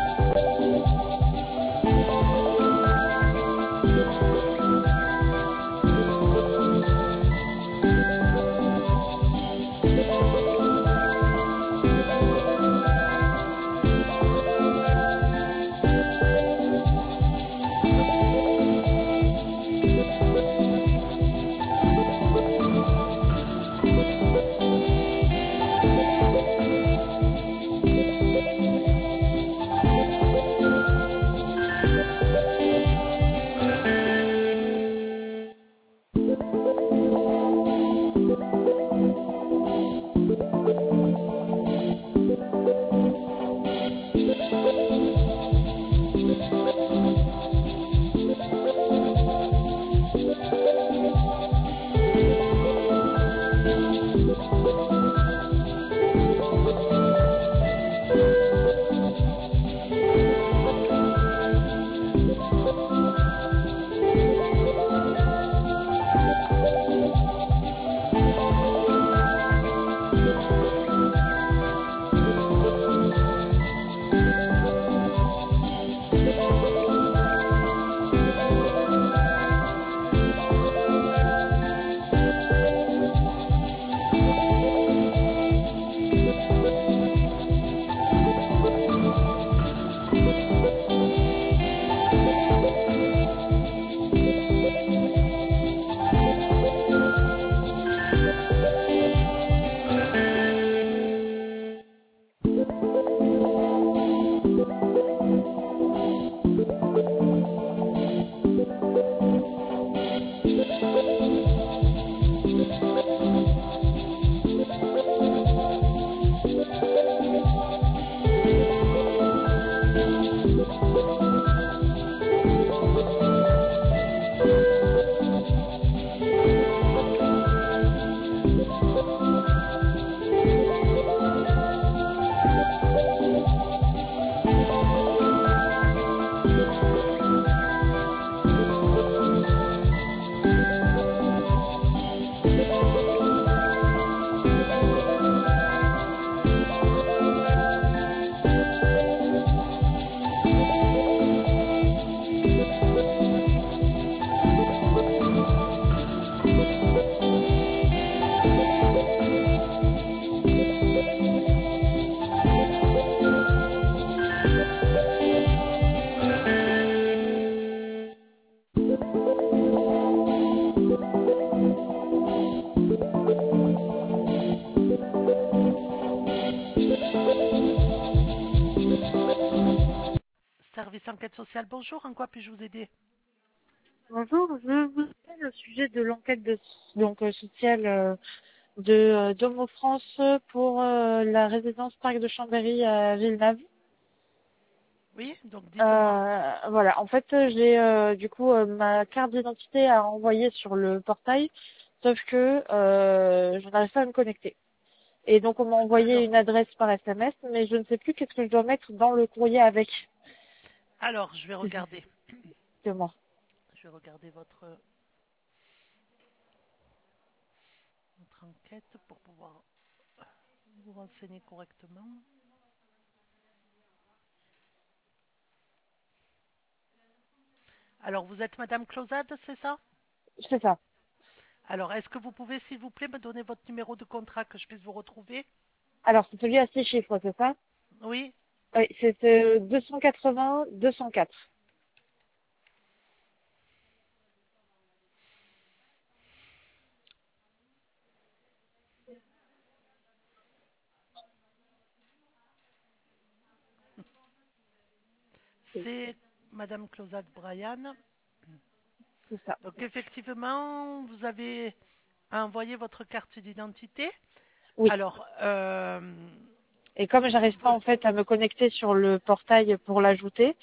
Service enquête sociale, bonjour, en quoi puis-je vous aider? Bonjour, je vous appelle au sujet de l'enquête sociale d'Homo France pour la résidence Parc de Chambéry à Villeneuve. Oui, donc dites-moi. Voilà, en fait, j'ai ma carte d'identité à envoyer sur le portail, sauf que je n'arrive pas à me connecter. Et donc, on m'a envoyé une adresse par SMS, mais je ne sais plus qu'est-ce que je dois mettre dans le courrier avec. Alors, je vais regarder. C'est moi. Je vais regarder votre enquête pour pouvoir vous renseigner correctement. Alors, vous êtes Madame Closade, c'est ça? C'est ça. Alors, est-ce que vous pouvez, s'il vous plaît, me donner votre numéro de contrat que je puisse vous retrouver? Alors, c'est celui à 6 chiffres, c'est ça? Oui. Oui, c'est 280-204. C'est Madame Closade Brian. C'est ça. Donc, effectivement, vous avez envoyé votre carte d'identité. Oui. Alors, Et comme j'arrive pas en fait à me connecter sur le portail pour l'ajouter,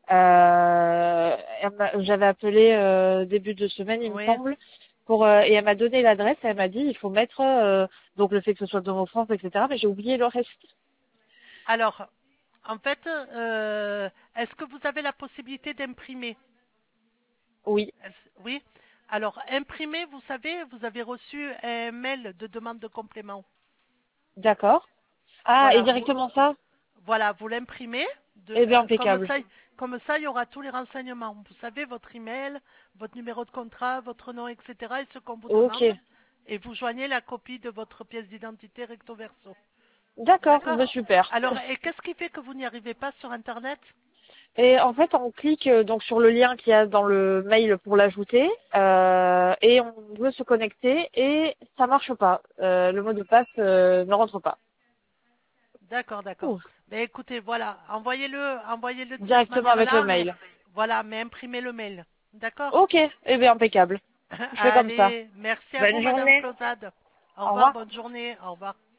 j'avais appelé début de semaine, il me oui. semble, et elle m'a donné l'adresse, elle m'a dit il faut mettre donc le fait que ce soit Domo France, etc. Mais j'ai oublié le reste. Alors, en fait, est-ce que vous avez la possibilité d'imprimer? Oui, Oui. Alors, imprimer, vous savez, vous avez reçu un mail de demande de complément. d'accord. Ah, et Voilà, directement ça? voilà, vous l'imprimez, Eh bien, impeccable. Comme ça, il y aura tous les renseignements. Vous savez, votre email, votre numéro de contrat, votre nom, etc. et ce qu'on vous Ok. demande. Et vous joignez la copie de votre pièce d'identité recto verso. D'accord, D'accord? bah, super. Alors, et qu'est-ce qui fait que vous n'y arrivez pas sur Internet? Et en fait, on clique donc sur le lien qu'il y a dans le mail pour l'ajouter et on veut se connecter et ça marche pas. Le mot de passe ne rentre pas. D'accord, d'accord. Ouh. Mais écoutez, voilà, envoyez-le de cette Directement avec le manière-là, mais mail. voilà, mais imprimez le mail. D'accord? Ok, eh bien impeccable. Je fais comme ça. Allez, merci à vous, Bonne Madame journée. Closade. Au Au revoir, revoir. bonne journée, au revoir.